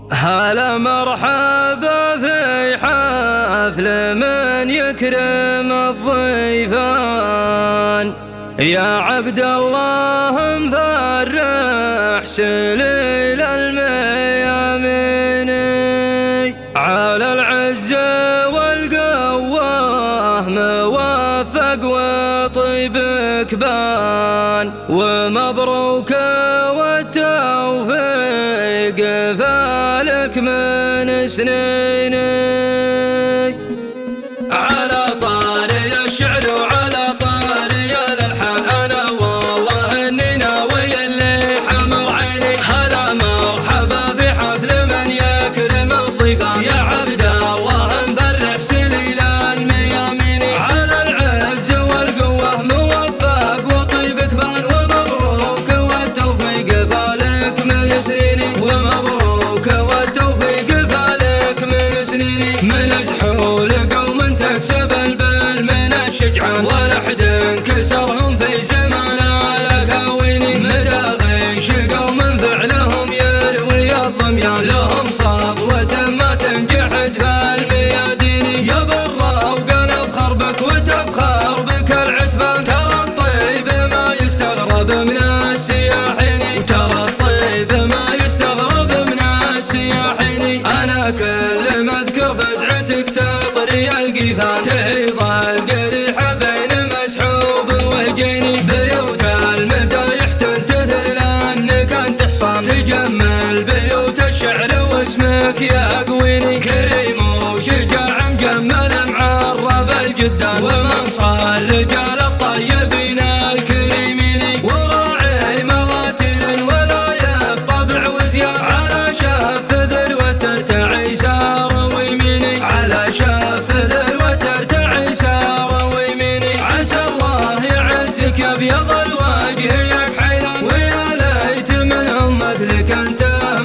هلا مرحبا في حفل من يكرم الضيفان، يا عبد الله مفرح سليل الميامين، على العز والقوة موفق وطيبك بان، ومبروك والتوفيق فالك من سنيني. على طاري الشعر وعلى طاري الالحان، انا والله اني ناوي اللي حمر عيني. هلا مرحبا في حفل من يكرم الضيفان، يا عبد الله مفرح سليل الميامين، على العز والقوة موفق وطيبك بان، ومبروك والتوفيق فالك من سنيني، ومبروك والتوفيق فالك من سنيني. من جحول قوم تكسب البل من الشجعان، ولا حد كسرهم في زمان الاكاوين، مداغيش قوم فعلهم يروي الضميان، لهم صبوة ما تنجحد في الميادين، يا برا وقلب خربك وتفخر بك العتبان، ترى الطيب ما يستغرب من السياحين، ترى الطيب ما يستغرب من السياحين. انا كل ما اذكر فزعتك تطري القيفان، تهيض القريحة بين مسحوب وهجيني، بيوت المدايح تنتثر لانك انت حصان، تجمل بيوت الشعر واسمك يا قويني، كريم وشجاع مجمل معرب الجدان، ومن صار رجال الطيبين الكريمين، وراعي مواتر ولايف طبع وزيان، على شاف ذروة ترتعي سار ويميني، على شاف ذروة ترتعي سار ويميني. عسى الله يعزك يا ابيض الوجه يا حيران، ويا ليت منهم مثلك انت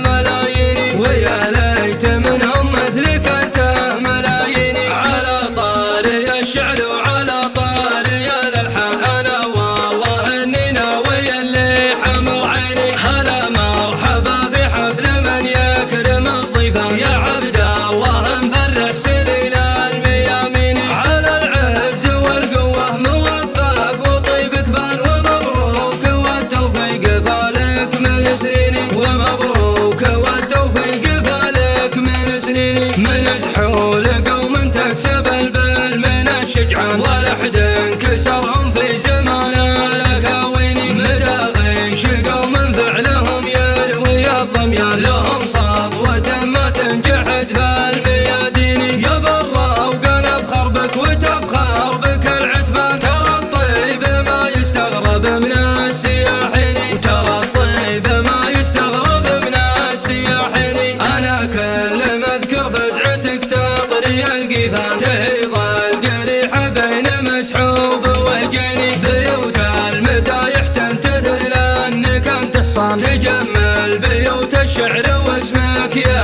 ملايين، ويا ليت منهم مثلك انت ملايين. على طاري الشعر وعلى طاري الالحان، انا والله اني ناوي اللي حمر عيني. هلا مرحبا في حفل من يكرم الضيفان، يا عبد الله مفرح سليل الميامين، على العز والقوة موفق وطيبك بان، ومبروك والتوفيق فالك من سنيني، ومبروك والتوفيق فالك من سنيني. من جحول قوم تكسب البل من الشجعان، ولا حد كسرهم في زمان الاكاوين، مداغيش قوم فعلهم يروي الضميان، لهم صبوة ما تنجحد في الميادين، يا برا وقلب خربك وتفخر بك العتبان، ترى الطيب ما يستغرب من السياحين، ترى الطيب ما يستغرب من السياحين. انا كل ما اذكر فزعتك تطري القيفان، تهيض القريحة بين مسحوب وهجيني، بيوت المدايح تنتثر لانك انت حصان، تجمل بيوت الشعر واسمك يا